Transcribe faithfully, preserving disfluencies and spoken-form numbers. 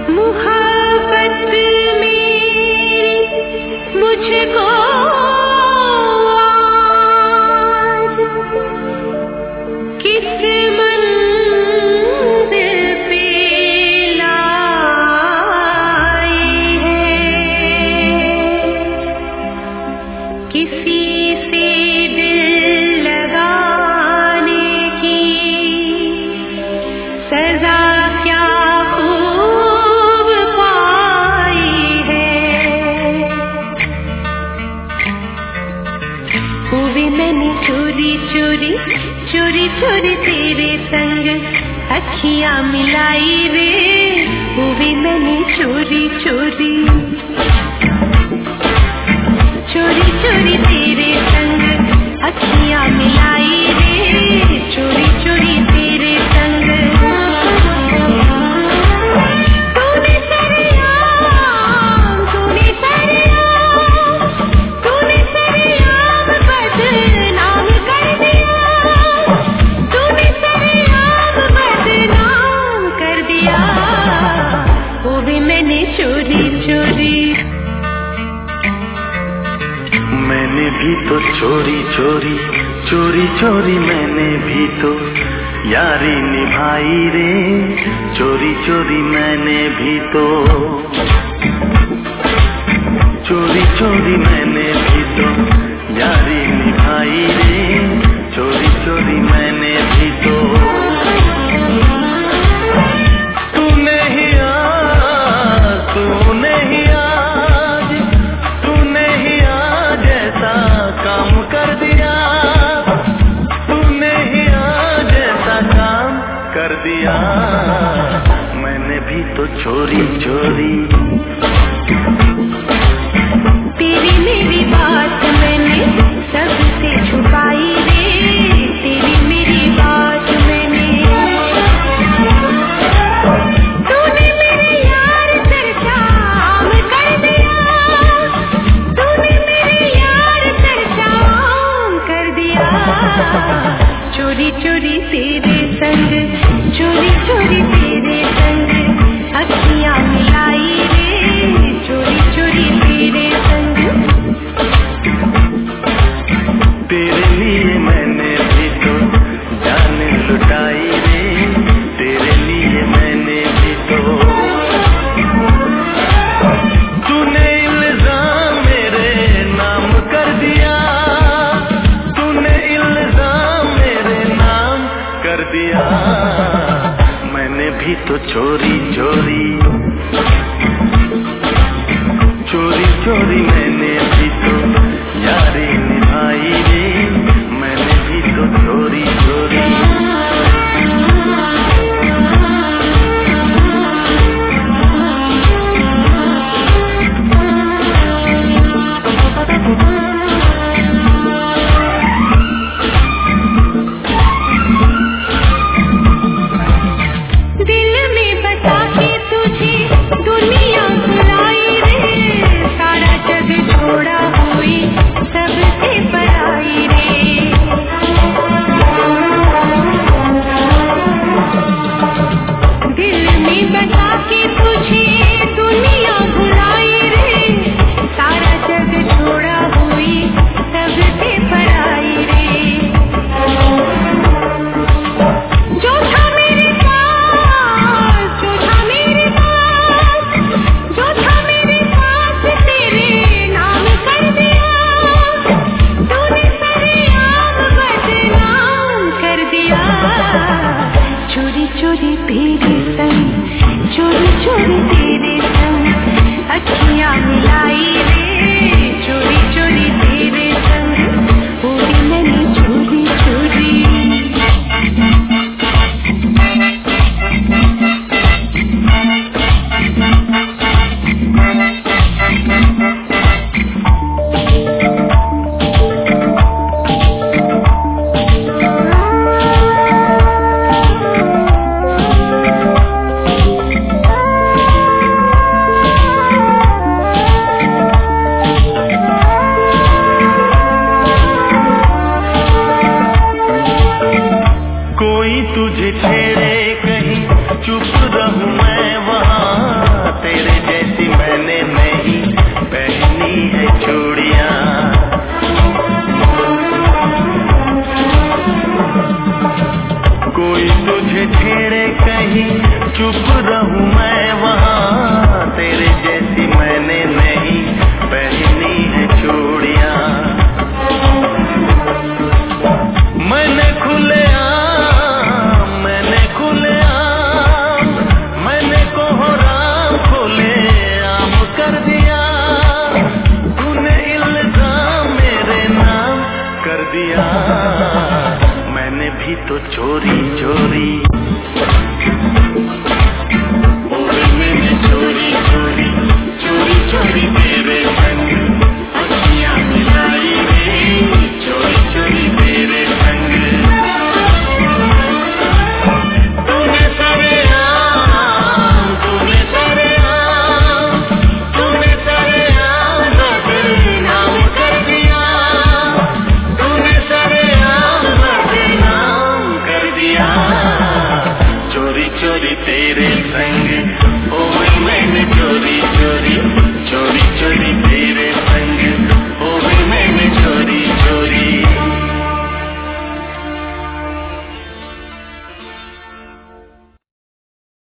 मुहब्बत मेरी मुझको आज किस मंजिल पे लाई है। किसी से दिल लगाने की सजा क्या खूब पाई है। हुई मैंने चोरी चोरी चोरी चोरी तेरे संग अखियां मिलाई रे। हुई मैंने चोरी चोरी चोरी चोरी तेरे संग अखियां मिलाई रे। चोरी चोरी तेरे संग तूने सरेआम तूने सरेआम तूने सरेआम बदनाम कर दिया। तूने सरेआम बदनाम कर दिया। वो भी मैंने चोरी चोरी मैंने भी तो चोरी चोरी चोरी चोरी मैंने भी तो यारी निभाई रे। चोरी चोरी मैंने भी तो चोरी चोरी मैंने भी तो यारी निभाई रे। चोरी चोरी मैंने भी तो तूने ही आज तूने ही आज तूने ही आज ऐसा काम कर दिया। तूने ही आज ऐसा काम कर दिया। मैंने भी तो चोरी चोरी तेरी मेरी बात मैंने सबसे छुपाई रे। तेरी मेरी बात मैंने तूने मेरे यार चर्चा आम कर दिया। तूने मेरे यार चर्चा आम कर दिया। चोरी चोरी तेरे संग चोरी चोरी तेरे संग अखियां मिलाई रे। चोरी चोरी तेरे संग तेरे लिए मैंने भी तो जान लुटाई रे। तेरे लिए मैंने भी तो तूने इल्जाम मेरे नाम कर दिया। तूने इल्जाम मेरे नाम कर दिया। मैंने भी तो चोरी चोरी चोरी चोरी मैंने भी तो यारी निभाई रे। मैंने भी तो चोरी चोरी दिल में बसा के तुझे दुनिया बुलाई रे। सारा जग छोड़ा हुई सबसे पराई रे। दिल में बसा के तुझे दुनिया बुलाई रे। सारा जग छोड़ा हुई सबसे पराई रे। जो था मेरे पास जो था मेरे पास जो था मेरे पास तेरे नाम कर दिया। तूने सरेआम बदनाम कर दिया। चोरी चोरी तेरे संग चोरी चोरी तेरे संग अखियां मिलाई रे। चोरी चोरी तेरे संग वो भी मैंने चोरी चोरी तुझे छेड़े कहीं चुप रहूं मैं वहाँ। चुप रहूं मैं वहाँ, तेरे जैसी मैंने नहीं पहनी है चूड़ियाँ। मैंने खुले आम, मैंने खुले आम, मैंने कोहराम खुले आम कर दिया। तूने इल्जाम मेरे नाम कर दिया। मैंने भी तो चोरी चोरी, मैंने चोरी चोरी चोरी चोरी तेरे संग अखियाँ मिलाई रे, चोरी चोरी तेरे संग। तूने सरेआम, तूने सरेआम, तूने सरेआम बदनाम कर दिया। तूने सरेआम बदनाम कर दिया। चोरी चोरी तेरे संग, ओ मैंने चोरी चोरी चोरी चोरी तेरे संग।